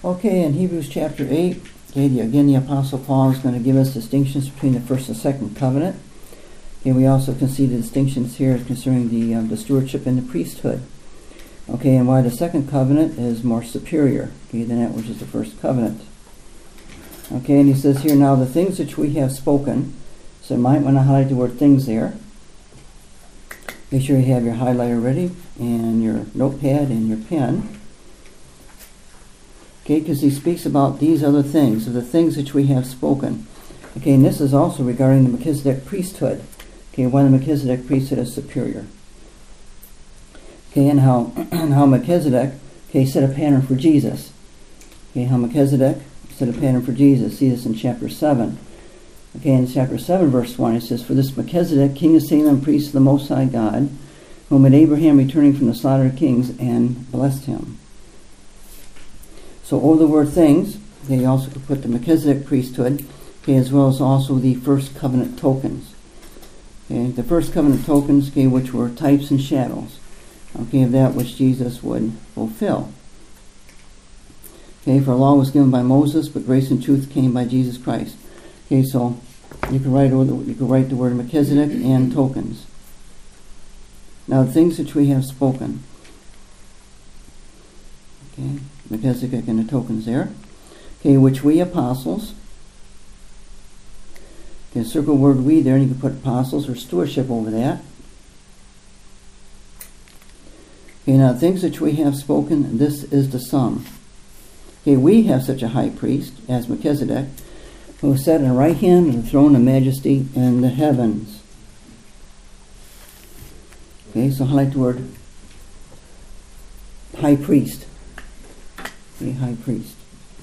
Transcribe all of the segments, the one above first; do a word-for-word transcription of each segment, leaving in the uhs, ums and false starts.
Okay, in Hebrews chapter eight, okay, the, again the Apostle Paul is going to give us distinctions between the first and second covenant. Okay, we also can see the distinctions here concerning the, um, the stewardship and the priesthood. Okay, and why the second covenant is more superior, okay, than that which is the first covenant. Okay, and he says here, now the things which we have spoken, so you might want to highlight the word things there. Make sure you have your highlighter ready and your notepad and your pen. Okay, because he speaks about these other things, so the things which we have spoken. Okay, and this is also regarding the Melchizedek priesthood. Okay, why the Melchizedek priesthood is superior. Okay, and how and how Melchizedek, okay, set a pattern for Jesus. Okay, how Melchizedek set a pattern for Jesus. See this in chapter seven. Okay, in chapter seven, verse one, it says, for this Melchizedek, king of Salem, priest of the Most High God, whom had Abraham returning from the slaughter of kings and blessed him. So over the word things, okay, you also could put the Melchizedek priesthood, okay, as well as also the first covenant tokens. Okay, the first covenant tokens, okay, which were types and shadows, okay, of that which Jesus would fulfill. Okay, for law was given by Moses, but grace and truth came by Jesus Christ. Okay, so you can write you can write the word Melchizedek and tokens. Now the things which we have spoken. Okay, Melchizedek and the tokens there. Okay, which we apostles. Okay, circle word we there, and you can put apostles or stewardship over that. Okay, now things which we have spoken, this is the sum. Okay, we have such a high priest as Melchizedek, who is set on the right hand of the throne of majesty in the heavens. Okay, so highlight the word high priest. Okay, high priest.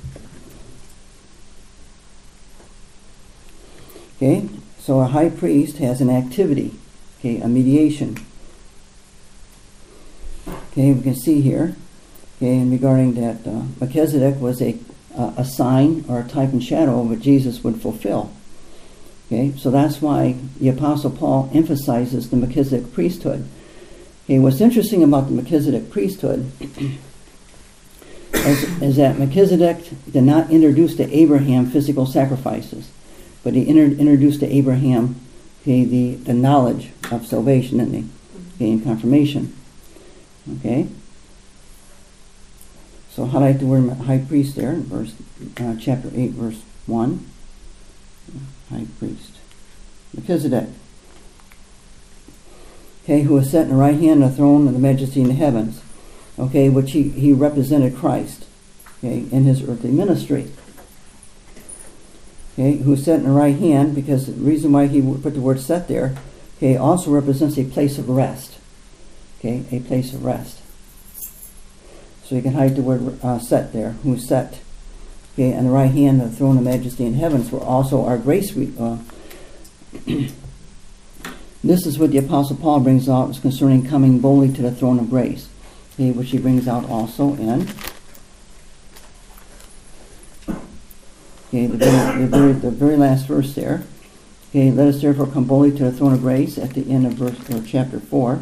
Okay, so a high priest has an activity, okay, a mediation. Okay, we can see here, okay, and regarding that, uh, Melchizedek was a uh, a sign or a type and shadow of what Jesus would fulfill. Okay, so that's why the Apostle Paul emphasizes the Melchizedek priesthood. Okay, what's interesting about the Melchizedek priesthood is, is that Melchizedek did not introduce to Abraham physical sacrifices, but he inter- introduced to Abraham, okay, the, the knowledge of salvation, didn't he? Okay, in confirmation. Okay, so highlight the word high priest there in verse, uh, chapter eight, verse one. High priest. Melchizedek. Okay, who was set in the right hand of the throne of the majesty in the heavens. Okay, which he, he represented Christ, okay, in his earthly ministry. Okay, who was set in the right hand, because the reason why he put the word set there, okay, also represents a place of rest. Okay, a place of rest. So you can hide the word uh, set there, who is set. Okay, on the right hand of the throne of majesty in heavens, where also our grace. Re- uh, this is what the Apostle Paul brings out is concerning coming boldly to the throne of grace, okay, which he brings out also in okay, the, very, the, very, the very last verse there. Okay, let us therefore come boldly to the throne of grace at the end of verse or chapter four.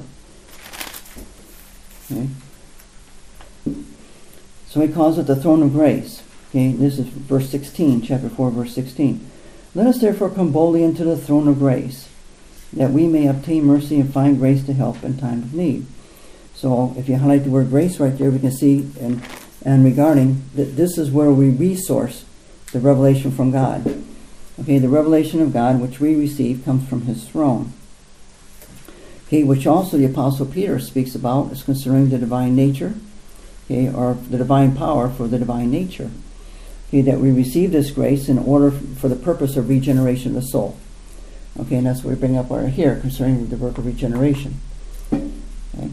Okay. So he calls it the throne of grace. Okay, this is verse sixteen, chapter four, verse sixteen. Let us therefore come boldly into the throne of grace, that we may obtain mercy and find grace to help in time of need. So if you highlight the word grace right there, we can see and and regarding that this is where we resource the revelation from God. Okay, the revelation of God which we receive comes from his throne. Okay, which also the Apostle Peter speaks about is concerning the divine nature, okay, or the divine power for the divine nature. Okay, that we receive this grace in order for the purpose of regeneration of the soul. Okay, and that's what we bring up right here concerning the work of regeneration. Okay.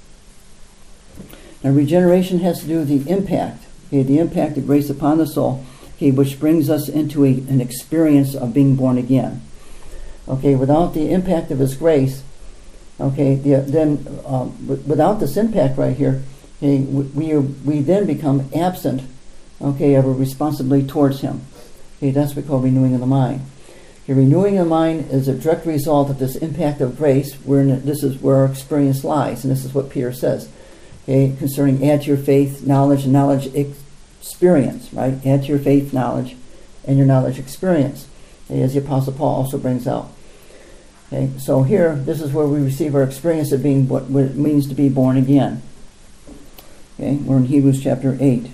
Now, regeneration has to do with the impact, okay, the impact of grace upon the soul, okay, which brings us into a, an experience of being born again. Okay, without the impact of his grace, okay, the, then um, without this impact right here, okay, we are, we then become absent, okay, of a responsibility towards him. Okay, that's what we call renewing of the mind. Okay, renewing of the mind is a direct result of this impact of grace. Where this is where our experience lies, and this is what Peter says. Okay, concerning add to your faith knowledge, and knowledge experience, right? Add to your faith knowledge, and your knowledge experience, as the Apostle Paul also brings out. Okay, so here, this is where we receive our experience of being what, what it means to be born again. Okay, we're in Hebrews chapter eight.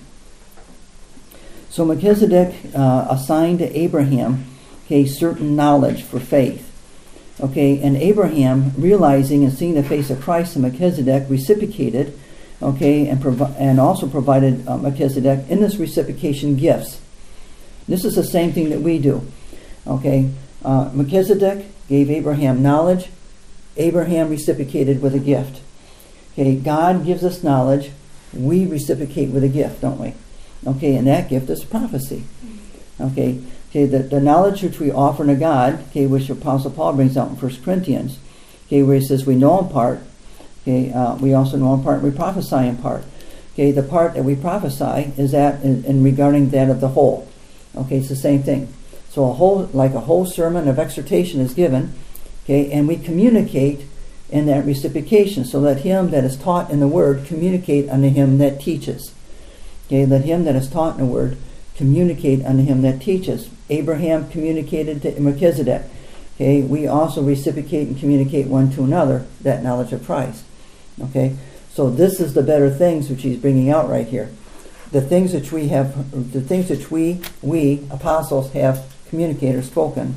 So Melchizedek uh, assigned to Abraham, okay, certain knowledge for faith. Okay, and Abraham, realizing and seeing the face of Christ in Melchizedek, reciprocated, okay, and provi- and also provided uh, Melchizedek in this reciprocation gifts. This is the same thing that we do. Okay, uh, Melchizedek gave Abraham knowledge. Abraham reciprocated with a gift. Okay, God gives us knowledge. We reciprocate with a gift, don't we? Okay, and that gift is prophecy. Okay, okay, the, the knowledge which we offer to God, okay, which Apostle Paul brings out in First Corinthians, okay, where he says we know in part, okay, uh, we also know in part, we prophesy in part. Okay, the part that we prophesy is that in, in regarding that of the whole. Okay, it's the same thing. So a whole, like a whole sermon of exhortation is given, okay, and we communicate in that reciprocation. So let him that is taught in the word communicate unto him that teaches. Okay, let him that is taught in the word communicate unto him that teaches. Abraham communicated to Melchizedek. Okay, we also reciprocate and communicate one to another that knowledge of Christ. Okay, so this is the better things which he's bringing out right here. The things which we have, the things which we, we apostles have communicated or spoken.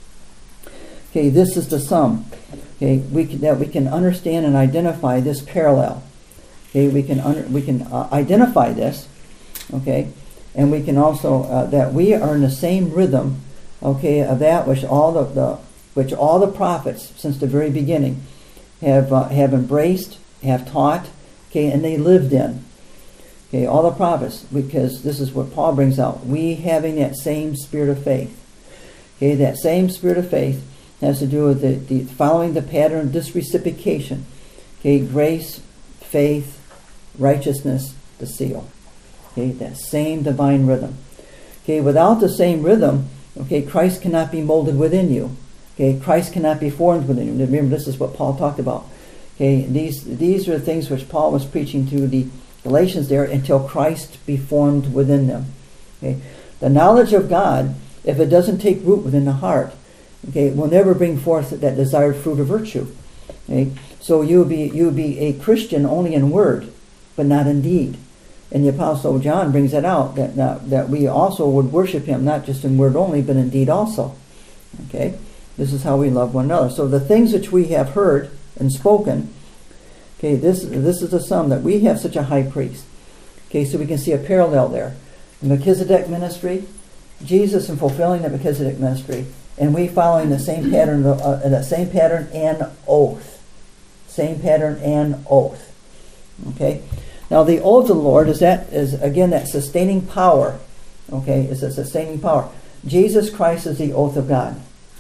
Okay, this is the sum. Okay, we can, that we can understand and identify this parallel. Okay, we can under, we can uh, identify this. Okay, and we can also uh, that we are in the same rhythm. Okay, of that which all the, the which all the prophets since the very beginning have uh, have embraced, have taught. Okay, and they lived in. Okay, all the prophets, because this is what Paul brings out. We having that same spirit of faith. Okay, that same spirit of faith has to do with the, the following the pattern of this reciprocation. Okay, grace, faith, righteousness, the seal. Okay, that same divine rhythm. Okay, without the same rhythm, okay, Christ cannot be molded within you. Okay, Christ cannot be formed within you. Remember, this is what Paul talked about. Okay, these these are the things which Paul was preaching to the Galatians there, until Christ be formed within them. Okay, the knowledge of God, if it doesn't take root within the heart, okay, will never bring forth that desired fruit of virtue. Okay, so you will be you will be a Christian only in word, but not in deed. And the Apostle John brings that out, that uh, that we also would worship him, not just in word only, but in deed also. Okay, this is how we love one another. So the things which we have heard and spoken, okay, this this is the sum, that we have such a high priest. Okay, so we can see a parallel there. The Melchizedek ministry, Jesus in fulfilling the Melchizedek ministry, and we following the same pattern, uh, the same pattern and oath, same pattern and oath. Okay. Now the oath of the Lord is that is again that sustaining power. Okay, is a sustaining power. Jesus Christ is the oath of God.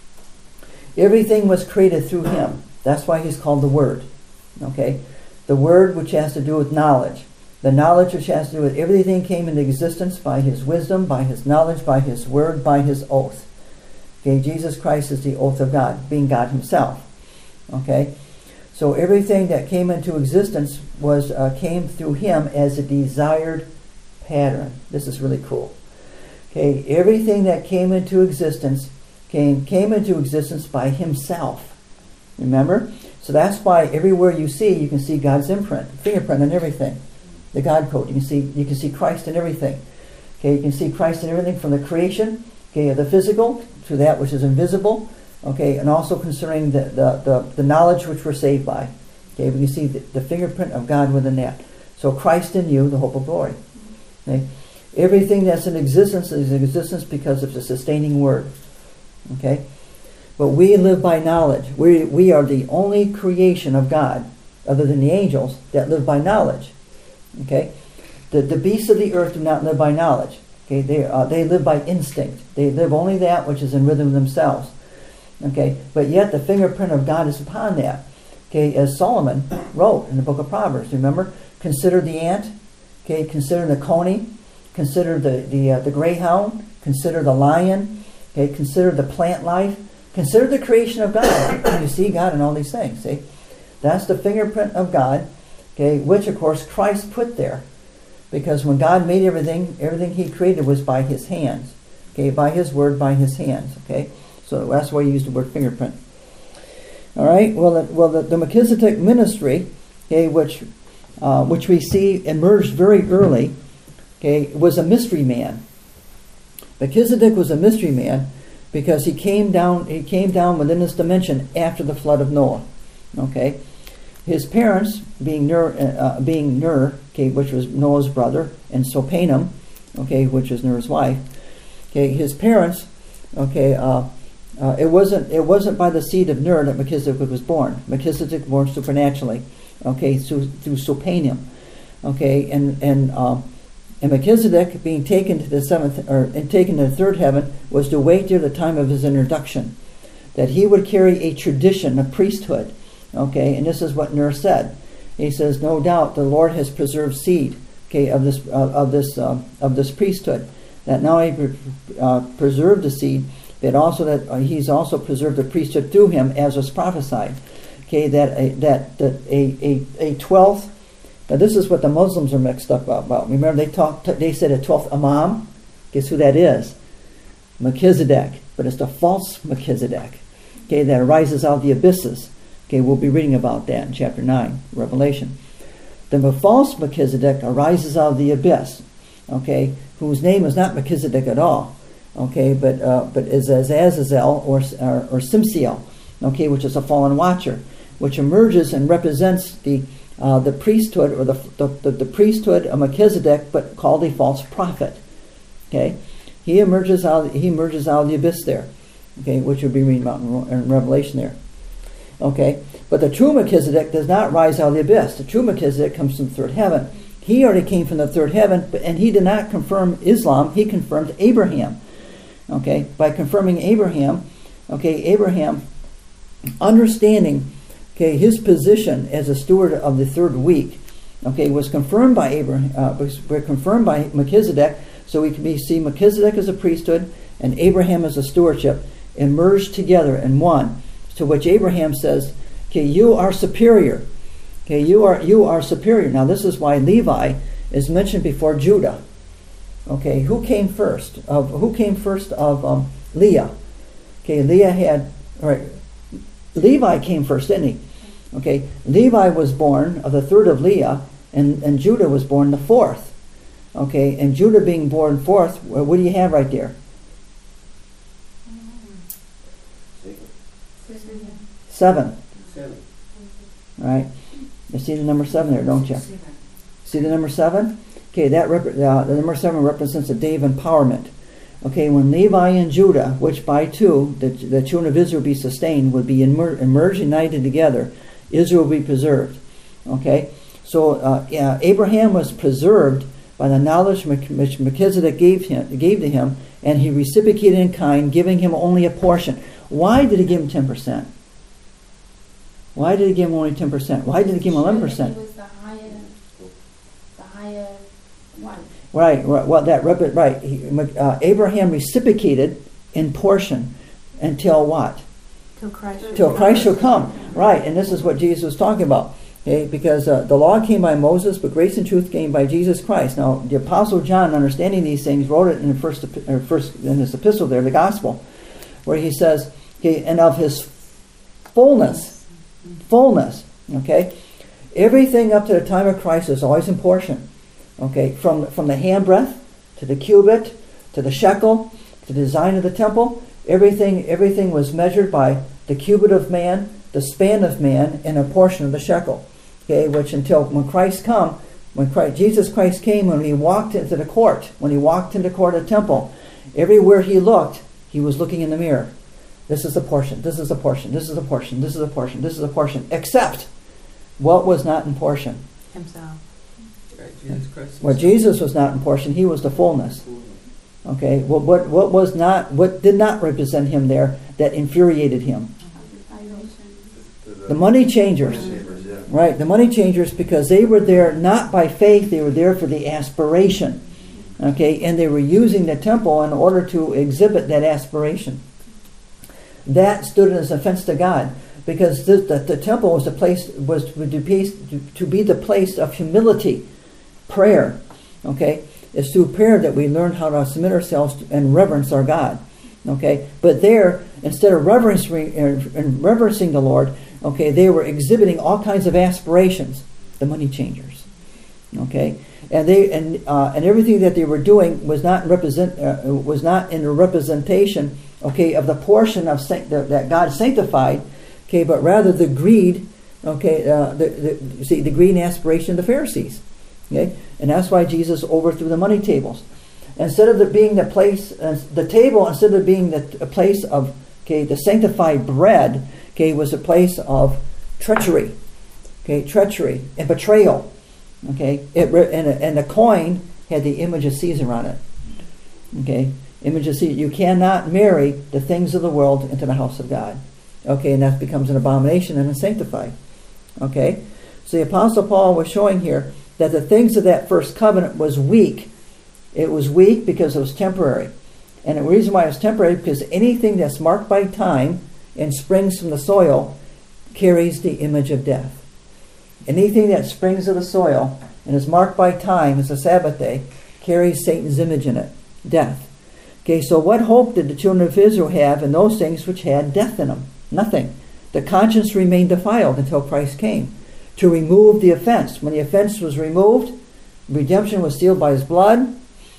Everything was created through him. That's why he's called the Word. Okay, the Word which has to do with knowledge. The knowledge which has to do with everything came into existence by his wisdom, by his knowledge, by his word, by his oath. Okay, Jesus Christ is the oath of God, being God himself. Okay. So everything that came into existence was uh, came through him as a desired pattern. This is really cool. Okay, everything that came into existence came came into existence by himself. Remember? So that's why everywhere you see, you can see God's imprint, fingerprint on everything. The God code. You can see you can see Christ in everything. Okay, you can see Christ in everything from the creation, okay, of the physical to that which is invisible. Okay, and also concerning the, the, the, the knowledge which we're saved by. Okay, we can see the, the fingerprint of God within that. So Christ in you, the hope of glory. Okay, everything that's in existence is in existence because of the sustaining word. Okay, but we live by knowledge. We we are the only creation of God, other than the angels, that live by knowledge. Okay, the the beasts of the earth do not live by knowledge. Okay, they uh, they live by instinct. They live only that which is in rhythm themselves. Okay, but yet the fingerprint of God is upon that. Okay, as Solomon wrote in the book of Proverbs, remember, consider the ant. Okay, consider the coney. Consider the the uh, the greyhound. Consider the lion. Okay, consider the plant life. Consider the creation of God. And you see God in all these things. See, that's the fingerprint of God. Okay, which of course Christ put there. Because when God made everything, everything he created was by his hands. Okay, by his word, by his hands. Okay, so that's why he used the word fingerprint. All right, well, the, well, the, the Melchizedek ministry, okay, which uh, which we see emerged very early, okay, was a mystery man. Melchizedek was a mystery man because he came down he came down within this dimension after the flood of Noah. Okay, his parents being Ner, uh, being Ner, okay, which was Noah's brother, and Sopanim, okay, which is Ner's wife. Okay, his parents, okay, uh, uh, it wasn't it wasn't by the seed of Ner that Melchizedek was born. Melchizedek was born supernaturally, okay, through through Sopanim, okay, and and. Uh, And Melchizedek, being taken to the seventh or and taken to the third heaven, was to wait there the time of his introduction, that he would carry a tradition, a priesthood. Okay, and this is what Ner said. He says, "No doubt the Lord has preserved seed, okay, of this uh, of this uh, of this priesthood. That now he uh, preserved the seed, but also that uh, he's also preserved the priesthood through him, as was prophesied. Okay, that a, that that a a a twelfth." Now this is what the Muslims are mixed up about. Remember, they talked. They said a twelfth Imam. Guess who that is? Melchizedek, but it's the false Melchizedek. Okay, that arises out of the abysses. Okay, we'll be reading about that in chapter nine, Revelation. The false Melchizedek arises out of the abyss. Okay, whose name is not Melchizedek at all. Okay, but uh, but is Azazel or or, or Simsiel. Okay, which is a fallen watcher, which emerges and represents the Uh, the priesthood or the, the the priesthood of Melchizedek, but called a false prophet. Okay, he emerges out. He emerges out of the abyss there. Okay, which we'll be reading about in, in Revelation there. Okay, but the true Melchizedek does not rise out of the abyss. The true Melchizedek comes from the third heaven. He already came from the third heaven, but and he did not confirm Islam. He confirmed Abraham. Okay, by confirming Abraham. Okay, Abraham, understanding. Okay, his position as a steward of the third week, okay, was confirmed by Abraham. Uh, was, was confirmed by Melchizedek. So we can be, see Melchizedek as a priesthood and Abraham as a stewardship emerged together in one. To which Abraham says, "Okay, you are superior. Okay, you are you are superior." Now this is why Levi is mentioned before Judah. Okay, who came first? Of who came first of um, Leah? Okay, Leah had. All right, Levi came first, didn't he? Okay, Levi was born of the third of Leah, and, and Judah was born the fourth. Okay, and Judah being born fourth, what do you have right there? Seven. Seven. Right? You see the number seven there, don't you? See the number seven? Okay, that rep- uh, the number seven represents a day of empowerment. Okay, when Levi and Judah, which by two, the, the children of Israel be sustained, would be immer- emerged, united together, Israel will be preserved. Okay, so uh, yeah, Abraham was preserved by the knowledge which Melchizedek gave him, gave to him, and he reciprocated in kind, giving him only a portion. Why did he give him ten percent? Why did he give him only ten percent? Why did he give him eleven percent? He was the higher, the higher one. Right, well, that right. He, uh, Abraham reciprocated in portion until what? Till Christ. Till Christ shall come. Right, and this is what Jesus was talking about. Okay, because uh, the law came by Moses, but grace and truth came by Jesus Christ. Now, the Apostle John, understanding these things, wrote it in the first, or first in his epistle there, the Gospel, where he says, okay, and of his fullness, fullness. Okay, everything up to the time of Christ is always in portion. Okay, from from the handbreadth to the cubit to the shekel to the design of the temple, everything everything was measured by the cubit of man, the span of man, and a portion of the shekel. Okay, which until when Christ come, when Christ, Jesus Christ came, when he walked into the court, when he walked into the court of the temple, everywhere he looked, he was looking in the mirror. This is a portion. This is a portion. This is a portion. This is a portion. This is a portion. Except what was not in portion? Himself. Jesus Christ. Well, Jesus was not in portion; he was the fullness. Okay, well, what what was not, what did not represent him there that infuriated him? The money changers, right? The money changers, because they were there not by faith; they were there for the aspiration. Okay, and they were using the temple in order to exhibit that aspiration. That stood as offense to God, because the, the, the temple was the place was to be, to be the place of humility. Prayer, Okay, it's through prayer that we learn how to submit ourselves to, and reverence our God. Okay, but there, instead of reverencing, uh, reverencing the Lord, okay, they were exhibiting all kinds of aspirations, the money changers. Okay, and they and uh, and everything that they were doing was not represent uh, was not in a representation, okay, of the portion of sanct- that God sanctified, okay, but rather the greed, okay, uh, the, the see the greed and aspiration of the Pharisees. Okay, and that's why Jesus overthrew the money tables. Instead of it being the place, uh, the table, instead of being the a place of, okay, the sanctified bread, okay, was a place of treachery, okay, treachery and betrayal, okay. It and and the coin had the image of Caesar on it, okay, image of Caesar. You cannot marry the things of the world into the house of God, okay, and that becomes an abomination and unsanctified, okay. So the Apostle Paul was showing here that the things of that first covenant was weak. It was weak because it was temporary. And the reason why it was temporary, because anything that's marked by time and springs from the soil carries the image of death. Anything that springs of the soil and is marked by time, as a Sabbath day, carries Satan's image in it, death. Okay, so what hope did the children of Israel have in those things which had death in them? Nothing. The conscience remained defiled until Christ came to remove the offense. When the offense was removed, redemption was sealed by his blood.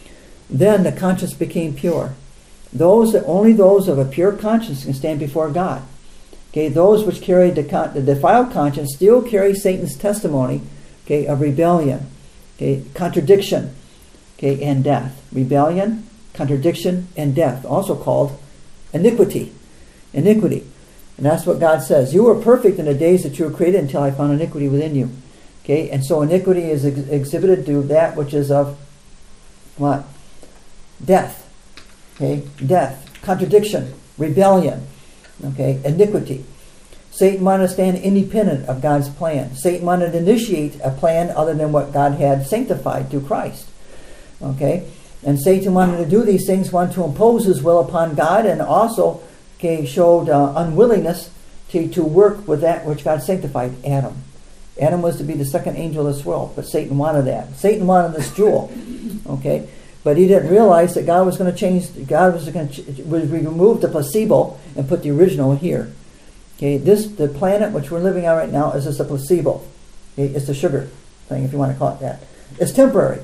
Then the conscience became pure. Those that only those of a pure conscience can stand before God. Okay, those which carry the, con- the defiled conscience still carry Satan's testimony, okay, of rebellion, okay, contradiction, okay, and death. Rebellion, contradiction, and death, also called iniquity. Iniquity. And that's what God says. You were perfect in the days that you were created until I found iniquity within you. Okay, and so iniquity is ex- exhibited to that which is of what? Death. Okay, death, contradiction, rebellion, okay, iniquity. Satan wanted to stand independent of God's plan. Satan wanted to initiate a plan other than what God had sanctified through Christ. Okay, and Satan wanted to do these things, wanted to impose his will upon God, and also, okay, showed uh, unwillingness to, to work with that which God sanctified, Adam. Adam was to be the second angel of this world, but Satan wanted that. Satan wanted this jewel, okay? But he didn't realize that God was going to change, God was going to was remove the placebo and put the original here. Okay, this, the planet which we're living on right now is just a placebo. Okay, it's the sugar thing, if you want to call it that. It's temporary.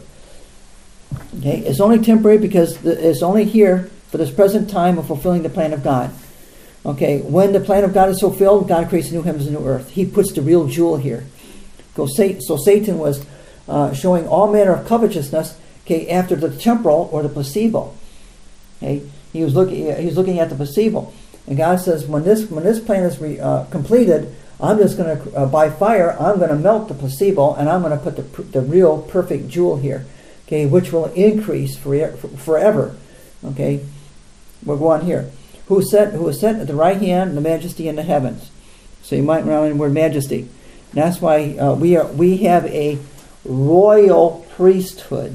Okay, it's only temporary because it's only here for this present time of fulfilling the plan of God. Okay, when the plan of God is fulfilled, God creates a new heavens and new earth. He puts the real jewel here. So Satan was uh, showing all manner of covetousness, okay, after the temporal or the placebo. Okay, he was looking. He was looking at the placebo, and God says, when this when this plan is re, uh, completed, I'm just going to uh, by fire, I'm going to melt the placebo, and I'm going to put the the real perfect jewel here, okay, which will increase for, forever. Okay, we'll go on here. Who set who is set at the right hand, the majesty in the heavens. So you might run in the word majesty. And that's why uh, we are we have a royal priesthood.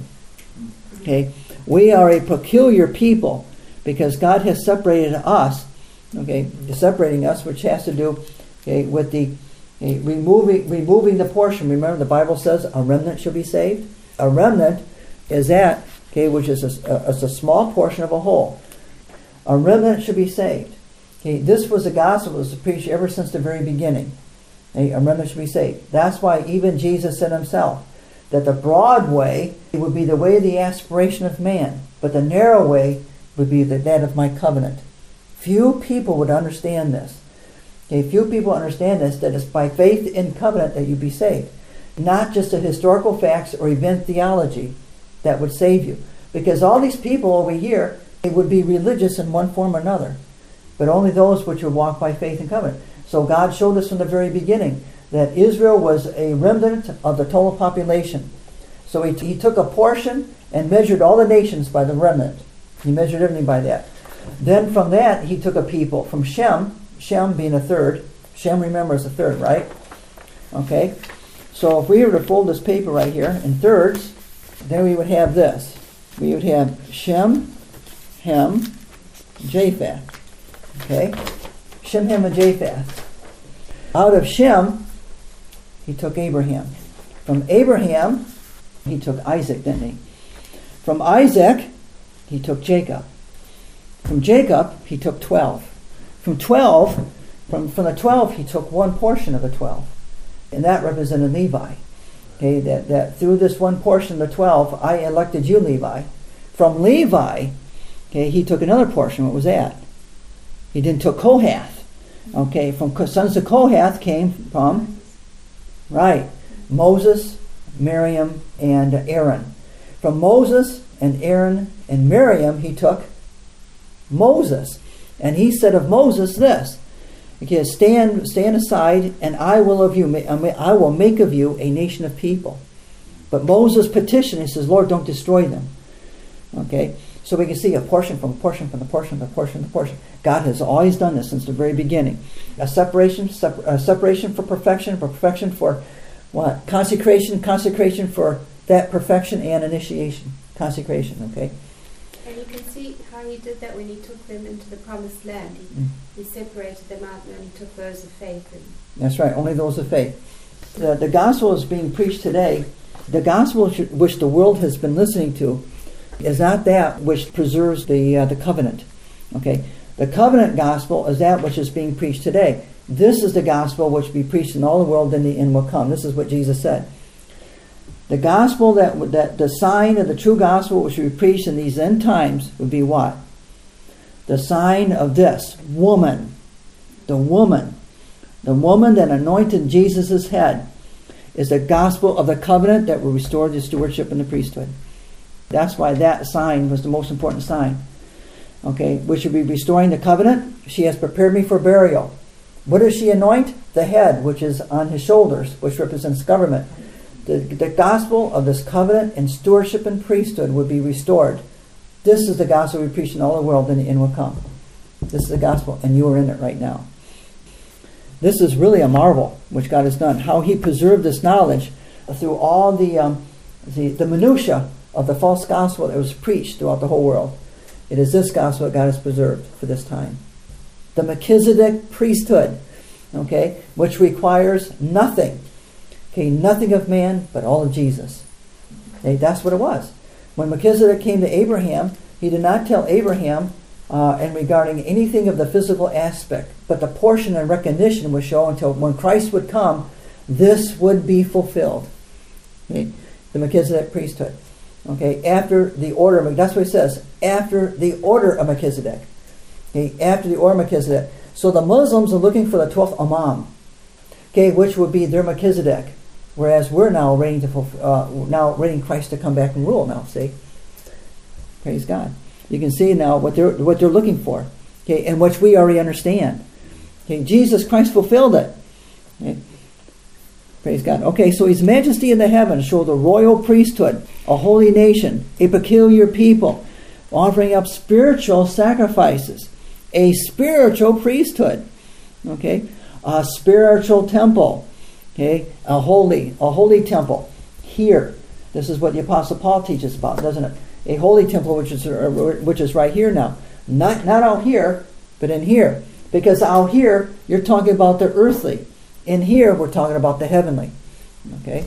Okay, we are a peculiar people because God has separated us. Okay, separating us, which has to do, okay, with the okay, removing removing the portion. Remember, the Bible says a remnant shall be saved. A remnant is that, okay, which is a, a, it's a small portion of a whole. A remnant should be saved. Okay, this was the gospel that was preached ever since the very beginning. Okay, a remnant should be saved. That's why even Jesus said himself that the broad way would be the way of the aspiration of man, but the narrow way would be the, that of my covenant. Few people would understand this. Okay, few people understand this, that it's by faith in covenant that you be saved. Not just the historical facts or event theology that would save you. Because all these people over here, they would be religious in one form or another, but only those which would walk by faith and covenant. So God showed us from the very beginning that Israel was a remnant of the total population. So he, he took a portion and measured all the nations by the remnant. He measured everything by that. Then from that, he took a people from Shem, Shem being a third. Shem, remember, is a third, right? Okay. So if we were to fold this paper right here in thirds, then we would have this. We would have Shem, Ham, Japheth. Okay? Shem, Ham, and Japheth. Out of Shem, he took Abraham. From Abraham, he took Isaac, didn't he? From Isaac, he took Jacob. From Jacob, he took twelve. From twelve, from, from the twelve, he took one portion of the twelve. And that represented Levi. Okay, that, that through this one portion of the twelve, I elected you, Levi. From Levi, okay, he took another portion. What was that? He then took Kohath. Okay, from sons of Kohath came from, right, Moses, Miriam, and Aaron. From Moses and Aaron and Miriam, he took Moses. And he said of Moses this, okay, stand, stand aside, and I will of you, I will make of you a nation of people. But Moses petitioned, he says, Lord, don't destroy them. Okay, so we can see a portion from a portion from the portion from the portion from the portion. God has always done this since the very beginning. A separation, separ- a separation for perfection, for perfection for what? Consecration, consecration for that perfection and initiation. Consecration, okay? And you can see how he did that when he took them into the promised land. He, Mm. he separated them out and then he took those of faith. And That's right, only those of faith. The, the gospel is being preached today. The gospel which the world has been listening to is not that which preserves the uh, the covenant. Okay, the covenant gospel is that which is being preached today. This is the gospel which will be preached in all the world, and the end will come. This is what Jesus said. The gospel that that the sign of the true gospel which will be preached in these end times would be what? The sign of this woman, the woman, the woman that anointed Jesus' head, is the gospel of the covenant that will restore the stewardship and the priesthood. That's why that sign was the most important sign. Okay, which will be restoring the covenant. She has prepared me for burial. What does she anoint? The head, which is on his shoulders, which represents government. The, the gospel of this covenant and stewardship and priesthood would be restored. This is the gospel we preach in all the world, and the end will come. This is the gospel, and you are in it right now. This is really a marvel which God has done. How he preserved this knowledge through all the um, the, the minutiae of the false gospel that was preached throughout the whole world. It is this gospel that God has preserved for this time. The Melchizedek priesthood, okay, which requires nothing. Okay, nothing of man, but all of Jesus. Okay, that's what it was. When Melchizedek came to Abraham, he did not tell Abraham uh, and regarding anything of the physical aspect, but the portion and recognition was shown until when Christ would come, this would be fulfilled. Okay, the Melchizedek priesthood. Okay, after the order of, that's what it says, after the order of Melchizedek. Okay, after the order of Melchizedek. So the Muslims are looking for the twelfth Imam, okay, which would be their Melchizedek, whereas we're now waiting to fulfill, uh, now waiting Christ to come back and rule. Now, see, praise God. You can see now what they're what they're looking for, okay, and which we already understand. Okay, Jesus Christ fulfilled it. Okay. Praise God. Okay, so His Majesty in the heavens showed a royal priesthood, a holy nation, a peculiar people, offering up spiritual sacrifices, a spiritual priesthood, okay, a spiritual temple, okay, a holy, a holy temple. Here, this is what the Apostle Paul teaches about, doesn't it? A holy temple, which is uh, which is right here now, not not out here, but in here, because out here you're talking about the earthly. In here, we're talking about the heavenly. Okay?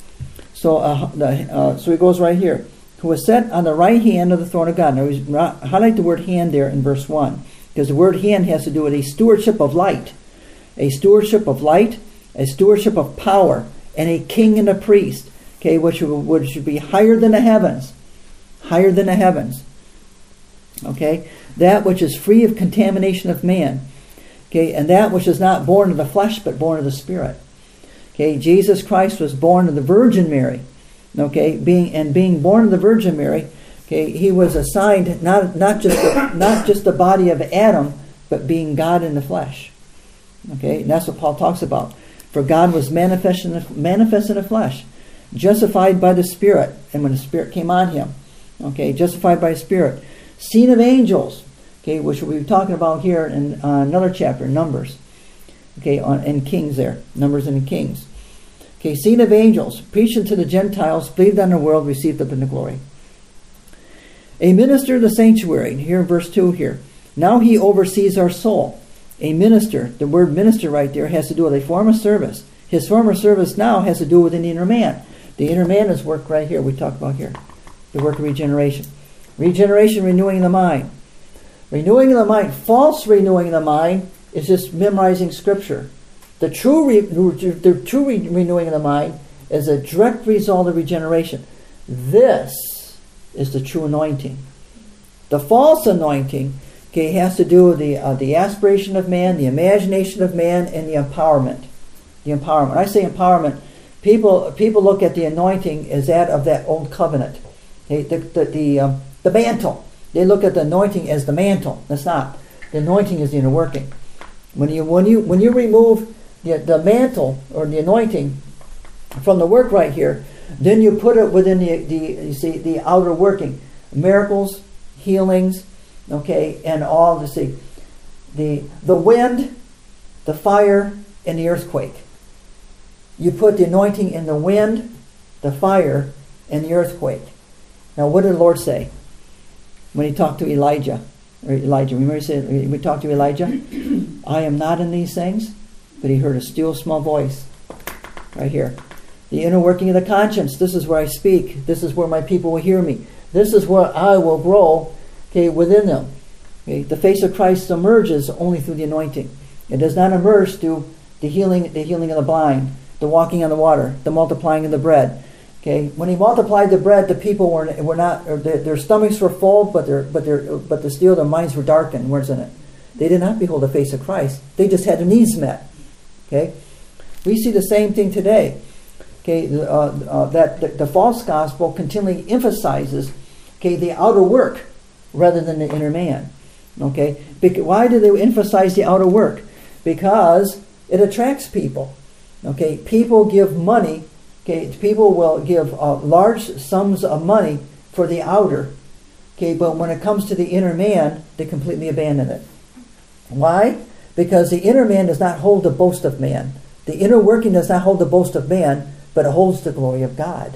So uh, the, uh, so he goes right here. Who was set on the right hand of the throne of God. Now, he's, highlight the word hand there in verse one. Because the word hand has to do with a stewardship of light. A stewardship of light, a stewardship of power, and a king and a priest. Okay, which, which should be higher than the heavens. Higher than the heavens. Okay? That which is free of contamination of man. Okay, and that which is not born of the flesh, but born of the Spirit. Okay, Jesus Christ was born of the Virgin Mary. Okay, being and being born of the Virgin Mary, okay, he was assigned not not just the, not just the body of Adam, but being God in the flesh. Okay, and that's what Paul talks about. For God was manifest in the, manifest in the flesh, justified by the Spirit, and when the Spirit came on him, okay, justified by the Spirit, seen of angels. Okay, which we'll be talking about here in uh, another chapter, Numbers. Okay, on in Kings there, Numbers and Kings. Okay, seen of angels, preaching to the Gentiles, believed on the world, received up in the glory. A minister of the sanctuary, here in verse two here. Now he oversees our soul. A minister, the word minister right there has to do with a form of service. His form of service now has to do with an inner man. The inner man is work right here, we talk about here. the work of regeneration. Regeneration, renewing the mind. Renewing the mind, false renewing the mind is just memorizing Scripture. The true, re, the true re, renewing of the mind is a direct result of regeneration. This is the true anointing. The false anointing, okay, has to do with the uh, the aspiration of man, the imagination of man, and the empowerment. The empowerment. When I say empowerment, people people look at the anointing as that of that old covenant. Okay, the the the, um, the mantle. They look at the anointing as the mantle. That's not. The anointing is the inner working. When you when you when you remove the the mantle or the anointing from the work right here, then you put it within the the you see the outer working, miracles, healings, okay, and all the see the the wind, the fire, and the earthquake. You put the anointing in the wind, the fire, and the earthquake. Now, what did the Lord say when He talked to Elijah? Or Elijah, remember He said, we talked to Elijah, I am not in these things, but he heard a still small voice right here. The inner working of the conscience. This is where I speak. This is where my people will hear me. This is where I will grow, okay, within them. Okay? The face of Christ emerges only through the anointing. It does not emerge through the healing, the healing of the blind, the walking on the water, the multiplying of the bread. Okay, when He multiplied the bread, the people were were not, or their, their stomachs were full, but their but their but the still their minds were darkened. Where's in it? They did not behold the face of Christ. They just had their needs met. Okay, we see the same thing today. Okay, uh, uh, that the, the false gospel continually emphasizes, okay, the outer work rather than the inner man. Okay, because, why do they emphasize the outer work? Because it attracts people. Okay, people give money. Okay, people will give uh, large sums of money for the outer. Okay, but when it comes to the inner man, they completely abandon it. Why? Because the inner man does not hold the boast of man. The inner working does not hold the boast of man, but it holds the glory of God.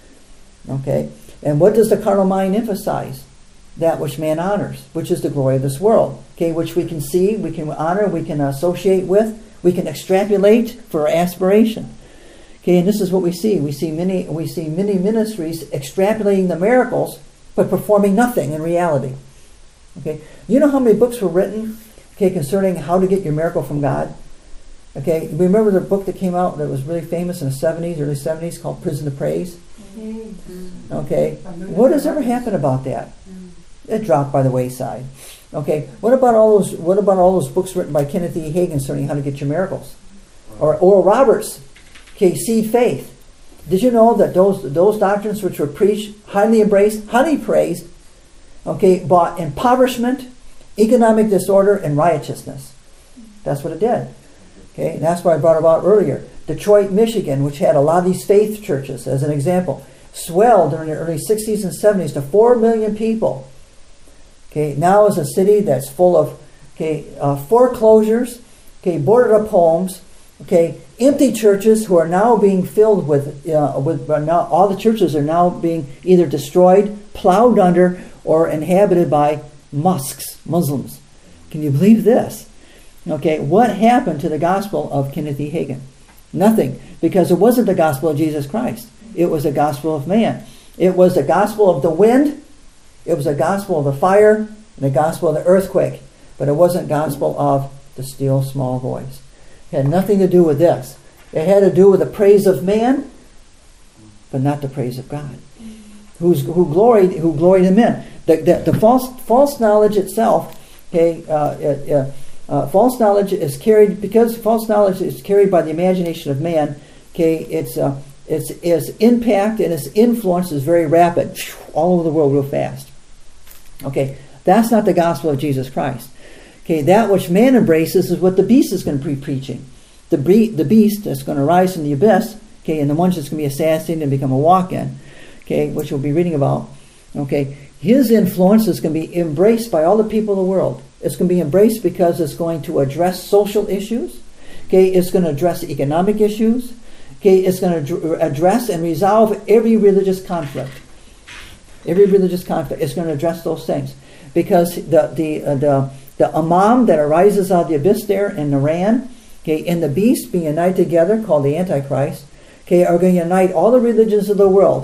Okay, and what does the carnal mind emphasize? That which man honors, which is the glory of this world. Okay, which we can see, we can honor, we can associate with, we can extrapolate for our aspiration. Okay, and this is what we see. We see many we see many ministries extrapolating the miracles, but performing nothing in reality. Okay, you know how many books were written, okay, concerning how to get your miracle from God? Okay, remember the book that came out that was really famous in the seventies, early seventies, called Prison to Praise? Okay, what has ever happened about that? It dropped by the wayside. Okay, what about all those? What about all those books written by Kenneth E. Hagin concerning how to get your miracles, or Oral Roberts? Okay, Seed Faith. Did you know that those those doctrines which were preached, highly embraced, highly praised, okay, brought impoverishment, economic disorder, and riotousness? That's what it did. Okay, and that's what I brought about earlier. Detroit, Michigan, which had a lot of these faith churches, as an example, swelled during the early sixties and seventies to four million people. Okay, now is a city that's full of okay uh, foreclosures, okay, boarded up homes, okay, empty churches who are now being filled with uh, with uh, now all the churches are now being either destroyed, plowed under, or inhabited by Musks, Muslims. Can you believe this? Okay, what happened to the gospel of Kenneth E. Hagin? Nothing, because it wasn't the gospel of Jesus Christ. It was the gospel of man. It was the gospel of the wind. It was the gospel of the fire and the gospel of the earthquake. But it wasn't gospel of the still small voice. It had nothing to do with this. It had to do with the praise of man, but not the praise of God, who's, who gloried who gloried in men. The, the, the false false knowledge itself, okay, uh, uh, uh, false knowledge is carried because false knowledge is carried by the imagination of man. Okay, it's uh, its its impact and its influence is very rapid, all over the world, real fast. Okay, that's not the gospel of Jesus Christ. Okay, that which man embraces is what the beast is going to be preaching. The, bre- the beast that's going to rise from the abyss, okay, and the one that's going to be assassinated and become a walk-in, okay, which we'll be reading about, okay, his influence is going to be embraced by all the people of the world. It's going to be embraced because it's going to address social issues, okay, it's going to address economic issues, okay, it's going to address and resolve every religious conflict. Every religious conflict, it's going to address those things. Because the the uh, the the Imam that arises out of the abyss there in Iran, okay, and the beast being united together, called the Antichrist, okay, are going to unite all the religions of the world, okay,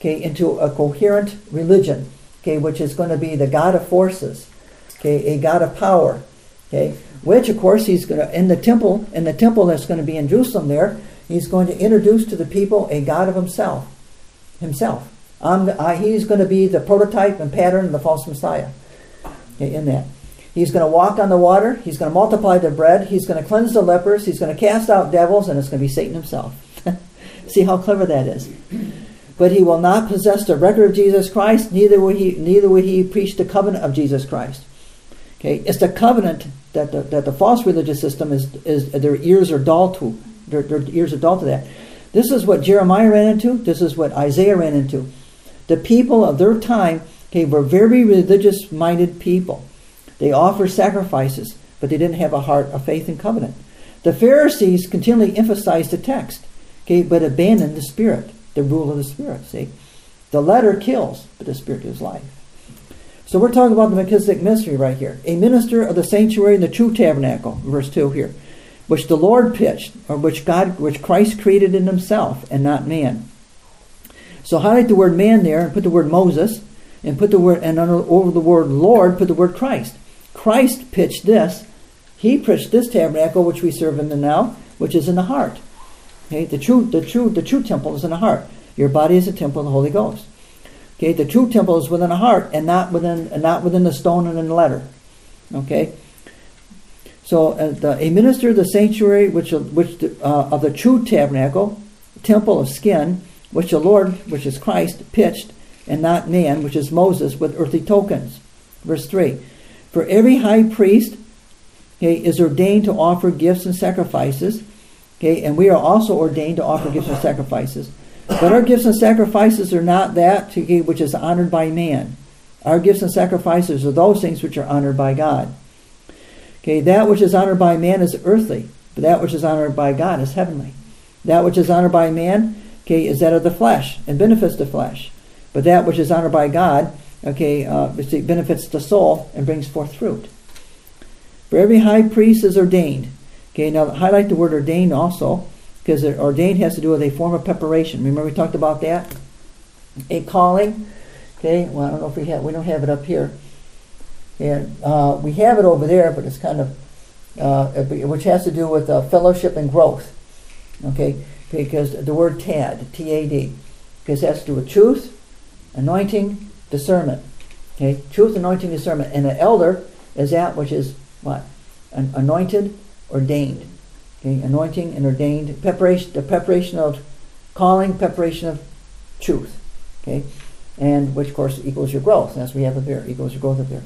okay, into a coherent religion, okay, which is going to be the God of forces, okay, a God of power, okay, which of course he's going to, in the temple, in the temple that's going to be in Jerusalem there, he's going to introduce to the people a God of himself, himself. Um, uh, he's going to be the prototype and pattern of the false Messiah, okay, in that. He's going to walk on the water, he's going to multiply the bread, he's going to cleanse the lepers, he's going to cast out devils, and it's going to be Satan himself. See how clever that is. But he will not possess the record of Jesus Christ, neither will he neither will he preach the covenant of Jesus Christ. Okay, it's the covenant that the, that the false religious system is is their ears are dull to. Their, their ears are dull to that. This is what Jeremiah ran into. This is what Isaiah ran into. The people of their time, okay, were very religious-minded people. They offered sacrifices, but they didn't have a heart of faith and covenant. The Pharisees continually emphasized the text, okay, but abandoned the spirit, the rule of the spirit. See, the letter kills, but the spirit gives life. So we're talking about the Melchizedek mystery right here. A minister of the sanctuary in the true tabernacle, verse two here, which the Lord pitched, or which God, which Christ created in himself and not man. So highlight the word man there and put the word Moses, and put the word, and under, over the word Lord, put the word Christ. Christ pitched this. He pitched this tabernacle which we serve in the now, which is in the heart. Okay, the true, the true, the true temple is in the heart. Your body is a temple of the Holy Ghost. Okay, the true temple is within the heart and not within, and not within the stone and in the letter. Okay. So uh, the, a minister of the sanctuary, which which uh, of the true tabernacle, temple of skin, which the Lord, which is Christ, pitched, and not man, which is Moses, with earthly tokens. Verse three. For every high priest, okay, is ordained to offer gifts and sacrifices. Okay, and we are also ordained to offer gifts and sacrifices. But our gifts and sacrifices are not that, okay, which is honored by man. Our gifts and sacrifices are those things which are honored by God. Okay, that which is honored by man is earthly, but that which is honored by God is heavenly. That which is honored by man, okay, is that of the flesh and benefits the flesh. But that which is honored by God, okay, uh, benefits the soul and brings forth fruit. For every high priest is ordained. Okay, now highlight the word ordained also, because ordained has to do with a form of preparation. Remember we talked about that? A calling. Okay, well I don't know if we have, we don't have it up here. And uh, we have it over there, but it's kind of, uh, which has to do with uh, fellowship and growth. Okay, because the word tad, T A D, because it has to do with truth, anointing, discernment. Okay, truth, anointing, discernment. And an elder is that which is what? An anointed, ordained. Okay, anointing and ordained. Preparation, the preparation of calling, preparation of truth. Okay, and which of course equals your growth. As we have up there, equals your growth up there.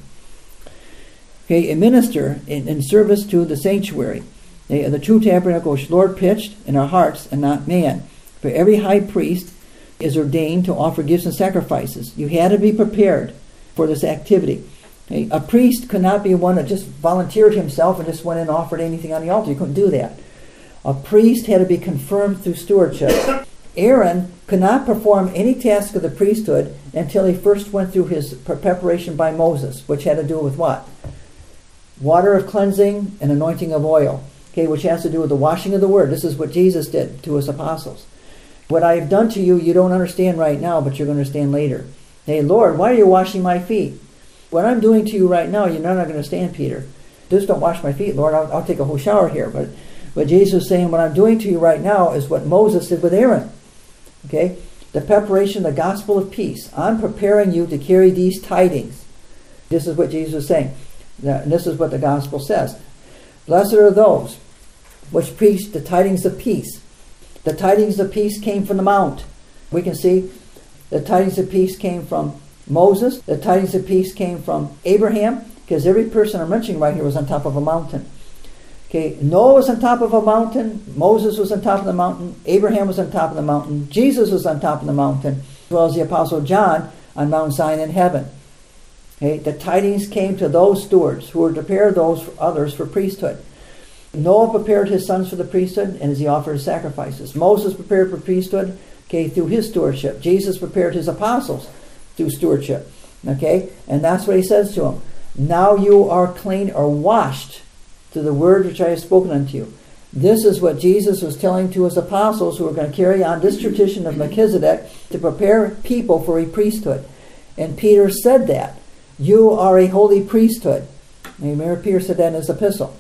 Okay, a minister in, in service to the sanctuary, the, the true tabernacle which the Lord pitched in our hearts and not man. For every high priest is ordained to offer gifts and sacrifices. You had to be prepared for this activity. Okay? A priest could not be one that just volunteered himself and just went and offered anything on the altar. You couldn't do that. A priest had to be confirmed through stewardship. Aaron could not perform any task of the priesthood until he first went through his preparation by Moses, which had to do with what? Water of cleansing and anointing of oil. Okay, which has to do with the washing of the word. This is what Jesus did to his apostles. What I have done to you, you don't understand right now, but you're going to understand later. Hey, Lord, why are you washing my feet? What I'm doing to you right now, you're not going to understand, Peter. Just don't wash my feet, Lord. I'll, I'll take a whole shower here. But, but Jesus is saying, what I'm doing to you right now is what Moses did with Aaron. Okay? The preparation of the gospel of peace. I'm preparing you to carry these tidings. This is what Jesus is saying. And this is what the gospel says. Blessed are those which preach the tidings of peace. The tidings of peace came from the mount. We can see the tidings of peace came from Moses. The tidings of peace came from Abraham, because every person I'm mentioning right here was on top of a mountain. Okay, Noah was on top of a mountain. Moses was on top of the mountain. Abraham was on top of the mountain. Jesus was on top of the mountain, as well as the Apostle John on Mount Zion in heaven. Okay, the tidings came to those stewards who were to prepare those for others for priesthood. Noah prepared his sons for the priesthood, and as he offered his sacrifices. Moses prepared for priesthood, okay, through his stewardship. Jesus prepared his apostles through stewardship. Okay, and that's what he says to them. Now you are clean or washed through the word which I have spoken unto you. This is what Jesus was telling to his apostles who were going to carry on this tradition of Melchizedek to prepare people for a priesthood. And Peter said that. You are a holy priesthood. And remember, Peter said that in his epistle.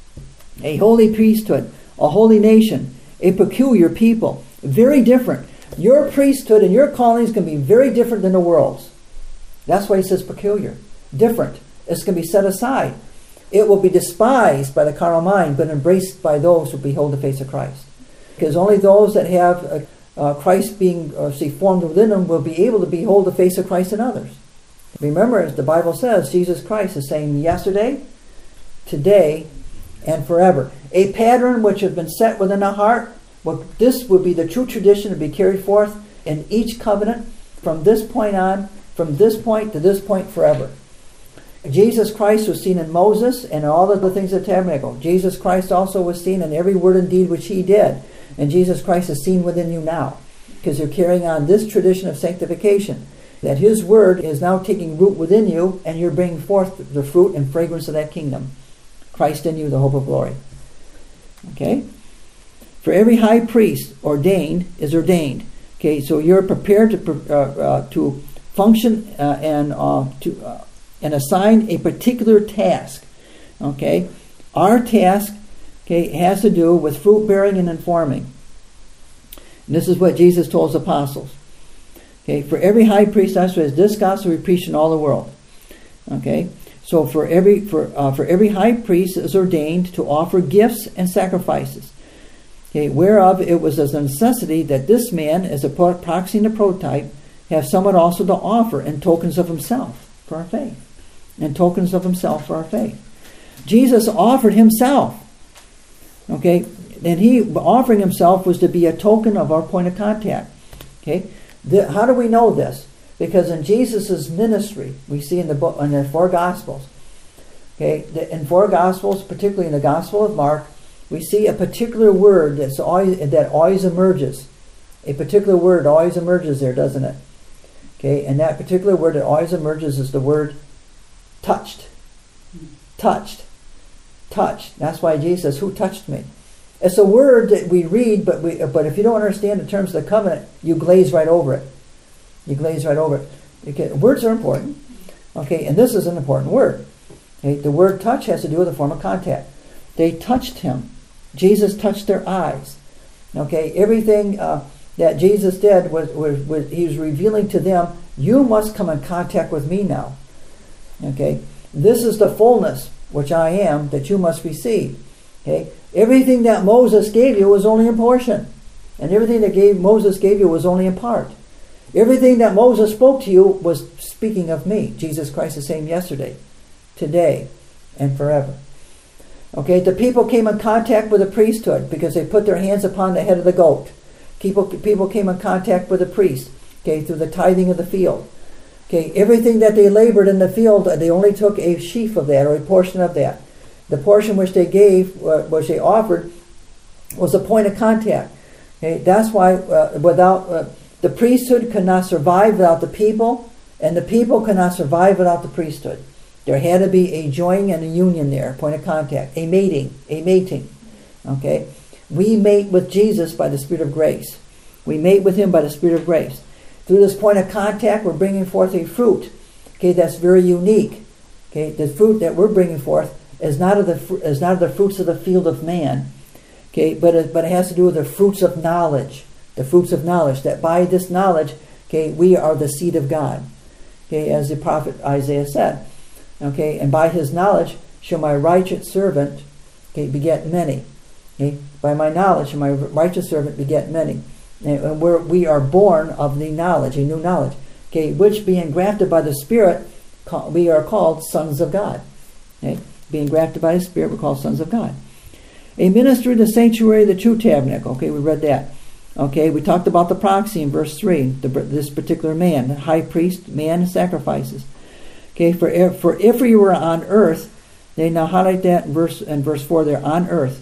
A holy priesthood, a holy nation, a peculiar people. Very different. Your priesthood and your callings can be very different than the world's. That's why he says peculiar. Different. It's going to be set aside. It will be despised by the carnal mind, but embraced by those who behold the face of Christ. Because only those that have uh, uh, Christ being uh, see, formed within them will be able to behold the face of Christ in others. Remember, as the Bible says, Jesus Christ is saying yesterday, today, and forever. A pattern which has been set within the heart. Well, this would be the true tradition to be carried forth in each covenant from this point on, from this point to this point forever. Jesus Christ was seen in Moses and all of the things of the tabernacle. Jesus Christ also was seen in every word and deed which he did. And Jesus Christ is seen within you now, because you're carrying on this tradition of sanctification, that his word is now taking root within you, and you're bringing forth the fruit and fragrance of that kingdom. Christ in you, the hope of glory. Okay? For every high priest ordained is ordained. Okay, so you're prepared to uh, uh, to function uh, and uh, to uh, and assign a particular task. Okay, our task, okay, has to do with fruit bearing and informing. And this is what Jesus told his apostles. Okay, for every high priest, that's what this gospel we preach in all the world. Okay, so for every for uh, for every high priest is ordained to offer gifts and sacrifices. Okay, whereof it was as a necessity that this man, as a proxy and a prototype, have somewhat also to offer in tokens of himself for our faith. And tokens of himself for our faith. Jesus offered himself. Okay, and he offering himself was to be a token of our point of contact. Okay, the, how do we know this? Because in Jesus' ministry, we see in the book, in the four Gospels. Okay, the, in four Gospels, particularly in the Gospel of Mark, we see a particular word that's always, that always emerges. A particular word always emerges there, doesn't it? Okay, and that particular word that always emerges is the word touched. Touched. Touched. That's why Jesus says, who touched me? It's a word that we read, but we, but if you don't understand the terms of the covenant, you glaze right over it. You glaze right over it. Okay, words are important. Okay, and this is an important word. Okay, the word touch has to do with a form of contact. They touched him. Jesus touched their eyes. Okay, everything uh, that Jesus did was, was, was he was revealing to them, you must come in contact with me now. Okay, this is the fullness which I am that you must receive. Okay, everything that Moses gave you was only in portion, and everything that gave Moses gave you was only in part. Everything that Moses spoke to you was speaking of me. Jesus Christ is saying yesterday, today, and forever. Okay, the people came in contact with the priesthood because they put their hands upon the head of the goat. People, people came in contact with the priest, okay, through the tithing of the field. Okay, everything that they labored in the field, they only took a sheaf of that or a portion of that. The portion which they gave, uh, which they offered, was a point of contact. Okay, that's why uh, without uh, the priesthood could not survive without the people, and the people could not survive without the priesthood. There had to be a joining and a union there, point of contact, a mating, a mating. Okay, we mate with Jesus by the Spirit of grace. We mate with him by the Spirit of grace. Through this point of contact, we're bringing forth a fruit. Okay, that's very unique. Okay, the fruit that we're bringing forth is not of the is not of the fruits of the field of man. Okay, but it, but it has to do with the fruits of knowledge. The fruits of knowledge. That by this knowledge, okay, we are the seed of God. Okay, as the prophet Isaiah said. Okay, and by his knowledge shall my righteous servant, okay, beget many. Okay, by my knowledge shall my righteous servant beget many. And we're, we are born of the knowledge, a new knowledge. Okay, which being grafted by the Spirit, we are called sons of God. Okay, being grafted by the Spirit, we're called sons of God. A minister in the sanctuary of the true tabernacle. Okay, we read that. Okay, we talked about the proxy in verse three. The, this particular man, the high priest, man sacrifices. Okay, for if, for if we were on earth, they now highlight that in verse in verse four. They're on earth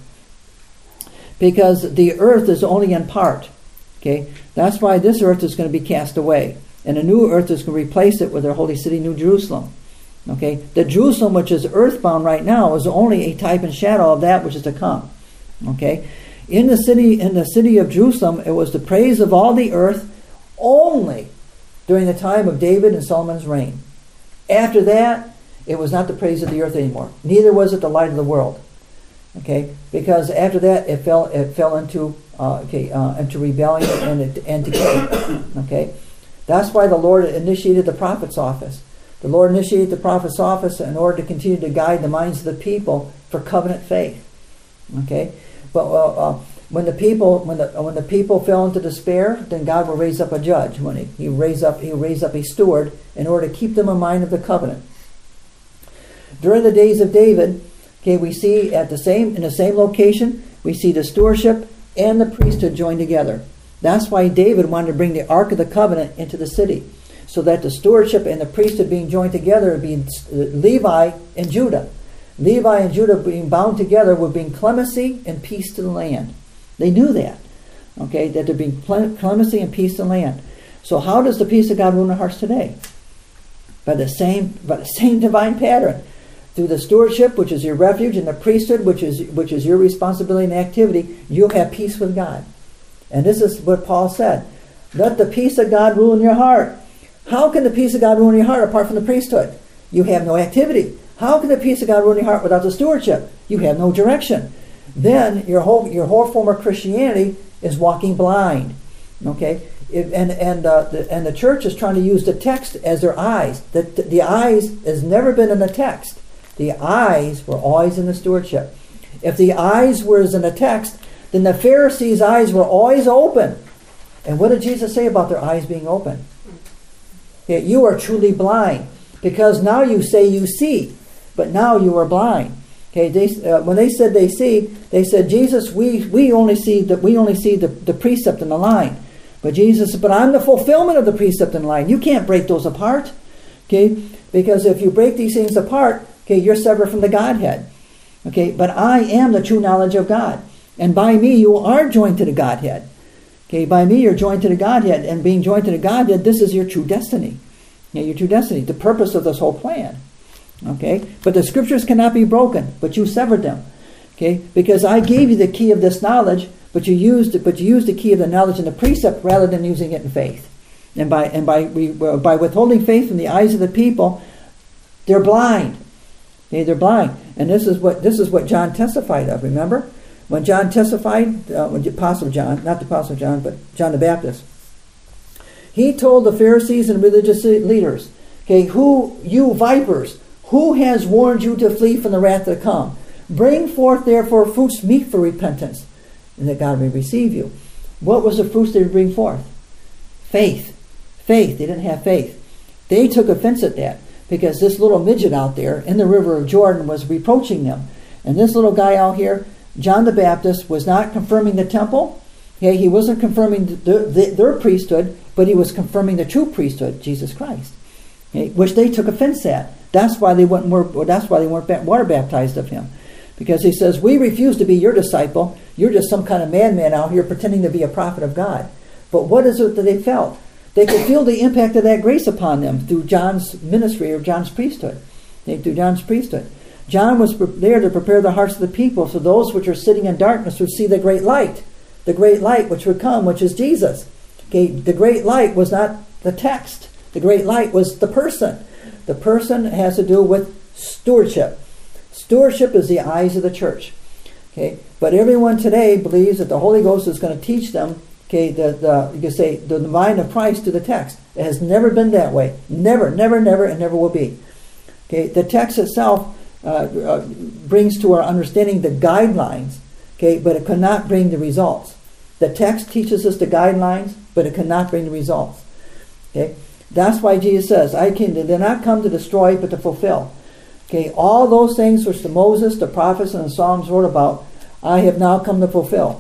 because the earth is only in part. Okay, that's why this earth is going to be cast away, and a new earth is going to replace it with their holy city, New Jerusalem. Okay, the Jerusalem which is earthbound right now is only a type and shadow of that which is to come. Okay? In the city, in the city of Jerusalem, it was the praise of all the earth only during the time of David and Solomon's reign. After that, it was not the praise of the earth anymore. Neither was it the light of the world. Okay? Because after that, it fell it fell into uh, okay uh, into rebellion and it, and decay. Okay? That's why the Lord initiated the prophet's office. The Lord initiated the prophet's office in order to continue to guide the minds of the people for covenant faith. Okay? But uh, uh, when the people when the when the people fell into despair, then God will raise up a judge. When he he raise up he raise up a steward in order to keep them in mind of the covenant. During the days of David, okay, we see at the same in the same location, we see the stewardship and the priesthood joined together. That's why David wanted to bring the Ark of the Covenant into the city, so that the stewardship and the priesthood being joined together would be Levi and Judah. Levi and Judah being bound together would bring clemency and peace to the land. They knew that, okay, that there being clemency and peace to the land. So how does the peace of God rule in our hearts today? By the same, by the same divine pattern. Through the stewardship, which is your refuge, and the priesthood, which is which is your responsibility and activity, you'll have peace with God. And this is what Paul said. Let the peace of God rule in your heart. How can the peace of God rule in your heart apart from the priesthood? You have no activity. How can the peace of God rule in your heart without the stewardship? You have no direction. Then your whole your whole form of Christianity is walking blind. Okay, it, and and uh, the, and the church is trying to use the text as their eyes. The the eyes has never been in the text. The eyes were always in the stewardship. If the eyes were in the text, then the Pharisees' eyes were always open. And what did Jesus say about their eyes being open? Yeah, you are truly blind, because now you say you see, but now you are blind. Okay, they, uh, when they said they see, they said, Jesus, we we only see the we only see the, the precept and the line. But Jesus said, but I'm the fulfillment of the precept and line. You can't break those apart. Okay, because if you break these things apart, okay, you're severed from the Godhead. Okay, but I am the true knowledge of God. And by me you are joined to the Godhead. Okay, by me you're joined to the Godhead, and being joined to the Godhead, this is your true destiny. Yeah, your true destiny, the purpose of this whole plan. Okay, but the scriptures cannot be broken, but you severed them. Okay, because I gave you the key of this knowledge, but you used it, but you used the key of the knowledge in the precept rather than using it in faith. And by and by we, by withholding faith from the eyes of the people, they're blind. Okay, they're blind, and this is what this is what John testified of. Remember, when John testified, uh, when the Apostle John, not the Apostle John, but John the Baptist, he told the Pharisees and religious leaders, "Okay, who you vipers, who has warned you to flee from the wrath to come? Bring forth therefore fruits meet for repentance, and that God may receive you." What was the fruits they would bring forth? Faith, faith. They didn't have faith. They took offense at that, because this little midget out there in the river of Jordan was reproaching them. And this little guy out here, John the Baptist, was not confirming the temple. Okay, he wasn't confirming the, the, their priesthood, but he was confirming the true priesthood, Jesus Christ, okay, which they took offense at. That's why they weren't more, that's why they weren't water baptized of him, because he says, "We refuse to be your disciple. You're just some kind of madman out here pretending to be a prophet of God." But what is it that they felt? They could feel the impact of that grace upon them through John's ministry or John's priesthood. Through John's priesthood. John was there to prepare the hearts of the people, so those which are sitting in darkness would see the great light. The great light which would come, which is Jesus. Okay, the great light was not the text. The great light was the person. The person has to do with stewardship. Stewardship is the eyes of the church. Okay, but everyone today believes that the Holy Ghost is going to teach them, okay, the, the you can say the mind of Christ to the text. It has never been that way. Never, never, never, and never will be. Okay, the text itself uh, uh, brings to our understanding the guidelines, okay, but it cannot bring the results. The text teaches us the guidelines, but it cannot bring the results. Okay, that's why Jesus says, "I came did not come to destroy, but to fulfill." Okay, all those things which the Moses, the prophets, and the Psalms wrote about, I have now come to fulfill.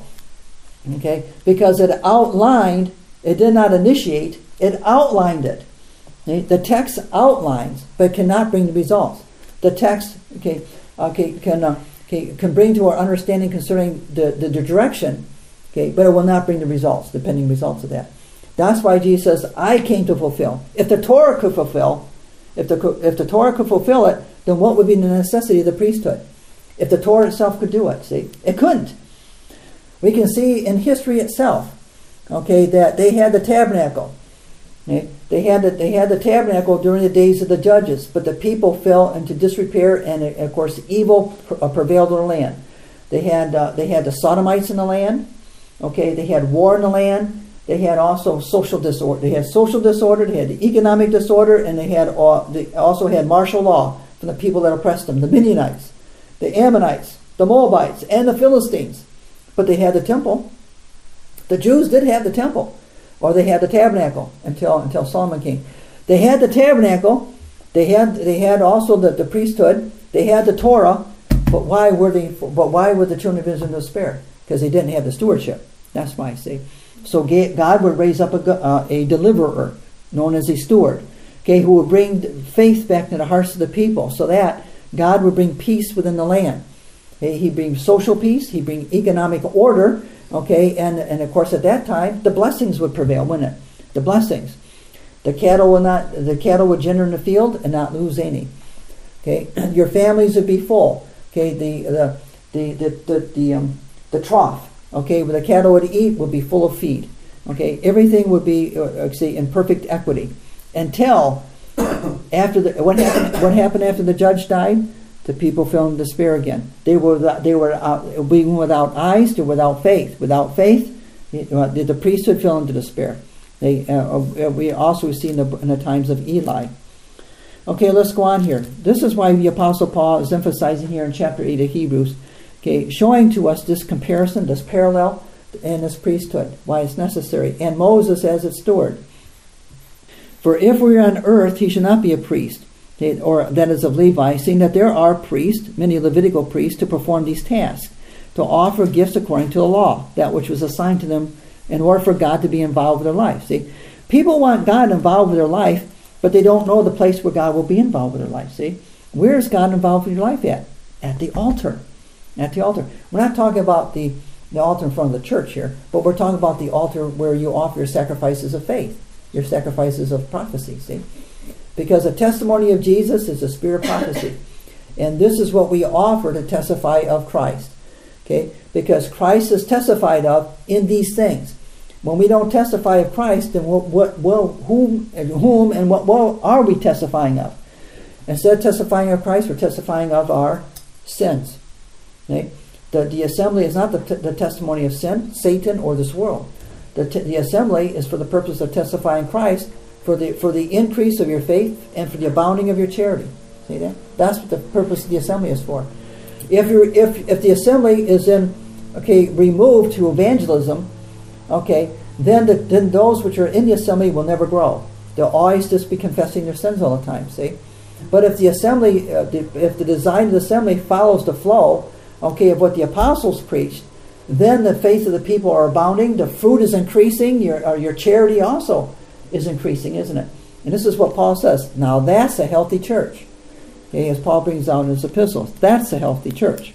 Okay, because it outlined, it did not initiate, it outlined it. Okay? The text outlines, but cannot bring the results. The text, okay, okay, can uh, okay, can bring to our understanding concerning the, the, the direction, okay, but it will not bring the results, the pending results of that. That's why Jesus says, "I came to fulfill." If the Torah could fulfill, if the if the Torah could fulfill it, then what would be the necessity of the priesthood? If the Torah itself could do it, see, it couldn't. We can see in history itself, okay, that they had the tabernacle. Okay? They had the, they had the tabernacle during the days of the judges, but the people fell into disrepair, and of course evil prevailed in the land. They had uh, they had the Sodomites in the land. Okay, they had war in the land. They had also social disorder. They had social disorder. They had the economic disorder, and they had uh, they also had martial law from the people that oppressed them: the Midianites, the Ammonites, the Moabites, and the Philistines. But they had the temple. The Jews did have the temple, or they had the tabernacle until until Solomon came. They had the tabernacle. They had they had also the, the priesthood. They had the Torah. But why were they? But why were the children of Israel in despair? Because they didn't have the stewardship. That's why I say. So God would raise up a, uh, a deliverer, known as a steward, okay, who would bring faith back to the hearts of the people, so that God would bring peace within the land. Okay, he'd bring social peace. He'd bring economic order. Okay, and and of course at that time the blessings would prevail, wouldn't it? The blessings. The cattle would not. The cattle would gender in the field and not lose any. Okay, your families would be full. Okay, the the the the the, the um the trough. Okay, where the cattle would eat would be full of feed. Okay, everything would be uh, say in perfect equity until after the what happened. What happened after the judge died? The people fell in despair again. They were they were uh, being without eyes, they were without faith. Without faith, the, the priesthood fell into despair. They uh, we also see in the in the times of Eli. Okay, let's go on here. This is why the Apostle Paul is emphasizing here in chapter eight of Hebrews. Okay, showing to us this comparison, this parallel, and this priesthood, why it's necessary, and Moses as its steward. For if we are on earth, he should not be a priest, okay, or that is of Levi, seeing that there are priests, many Levitical priests, to perform these tasks, to offer gifts according to the law, that which was assigned to them in order for God to be involved with their life. See, people want God involved with their life, but they don't know the place where God will be involved with their life. See, where is God involved with your life at? At the altar. At the altar. We're not talking about the, the altar in front of the church here, but we're talking about the altar where you offer your sacrifices of faith, your sacrifices of prophecy, see? Because the testimony of Jesus is a spirit of prophecy. And this is what we offer to testify of Christ. Okay? Because Christ is testified of in these things. When we don't testify of Christ, then what, what, well, whom, whom and what well, are we testifying of? Instead of testifying of Christ, we're testifying of our sins. Okay? The, the assembly is not the, t- the testimony of sin, Satan, or this world. The, t- the assembly is for the purpose of testifying Christ, for the for the increase of your faith and for the abounding of your charity. See that? That's what the purpose of the assembly is for. If you if if the assembly is in okay removed to evangelism, okay, then the, then those which are in the assembly will never grow. They'll always just be confessing their sins all the time. See, but if the assembly, uh, the, if the design of the assembly follows the flow, okay, of what the apostles preached, then the faith of the people are abounding. The fruit is increasing. Your uh, your charity also is increasing, isn't it? And this is what Paul says. Now that's a healthy church. Okay, as Paul brings out in his epistles, that's a healthy church.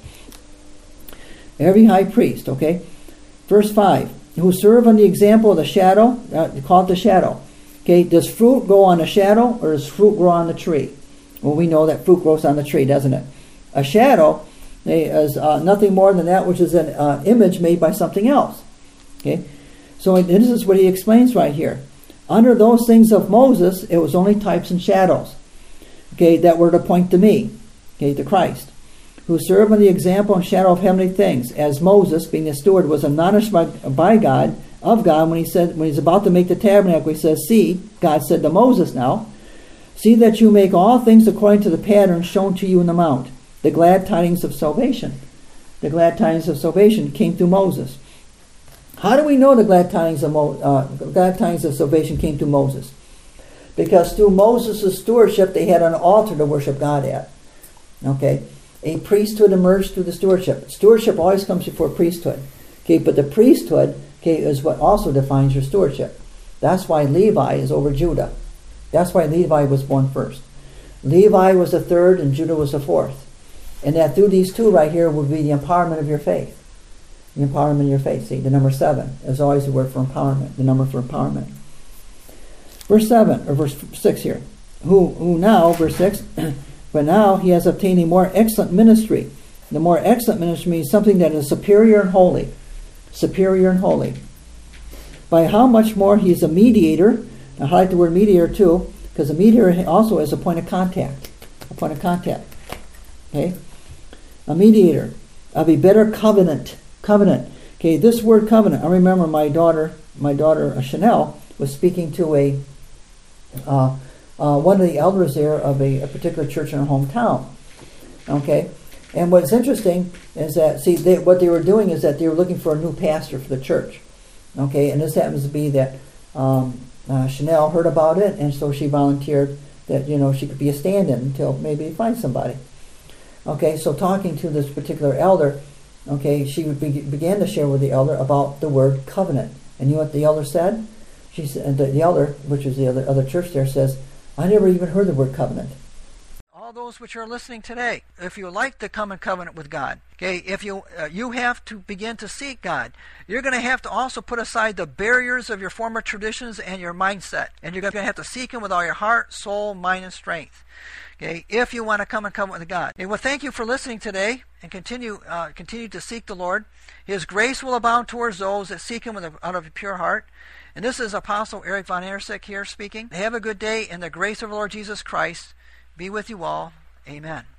Every high priest, okay? Verse five, who serve on the example of the shadow, uh, called the shadow. Okay, does fruit grow on a shadow or does fruit grow on the tree? Well, we know that fruit grows on the tree, doesn't it? A shadow is uh, nothing more than that which is an uh, image made by something else. Okay, so this is what he explains right here. Under those things of Moses, it was only types and shadows, okay, that were to point to me, okay, to Christ, who serve on the example and shadow of heavenly things, as Moses, being the steward, was admonished by, by God, of God, when he said, when he's about to make the tabernacle, he says, see, God said to Moses now, see that you make all things according to the pattern shown to you in the mount. The glad tidings of salvation. The glad tidings of salvation came through Moses. How do we know the glad tidings of Mo, uh, glad tidings of salvation came through Moses? Because through Moses' stewardship, they had an altar to worship God at. Okay, a priesthood emerged through the stewardship. Stewardship always comes before priesthood. Okay, but the priesthood, okay, is what also defines your stewardship. That's why Levi is over Judah. That's why Levi was born first. Levi was the third, and Judah was the fourth. And that through these two right here would be the empowerment of your faith. The empowerment of your faith. See, the number seven is always the word for empowerment, the number for empowerment. Verse seven, or verse six here. Who, who now, verse six, but now he has obtained a more excellent ministry. The more excellent ministry means something that is superior and holy. superior and holy. By how much more he's a mediator. I highlight the word mediator too, because a mediator also is a point of contact. A point of contact. Okay? A mediator of a better covenant. Covenant. Okay, this word covenant, I remember my daughter, my daughter uh, Chanel, was speaking to a uh, uh, one of the elders there of a, a particular church in her hometown. Okay? And what's interesting is that, see, they, what they were doing is that they were looking for a new pastor for the church. Okay, and this happens to be that um, uh, Chanel heard about it, and so she volunteered that, you know, she could be a stand-in until maybe they find somebody. Okay, so talking to this particular elder, okay, she be- began to share with the elder about the word covenant. And you know what the elder said? She said, the, the elder, which is the other, other church there, says, I never even heard the word covenant. All those which are listening today, if you like to come in covenant with God, okay, if you uh, you have to begin to seek God, you're going to have to also put aside the barriers of your former traditions and your mindset, and you're going to have to seek Him with all your heart, soul, mind, and strength. Okay, if you want to come in covenant with God. Okay, well, thank you for listening today, and continue uh, continue to seek the Lord. His grace will abound towards those that seek Him with a, out of a pure heart. And this is Apostle Eric Von Ersick here speaking. Have a good day, and the grace of the Lord Jesus Christ be with you all. Amen.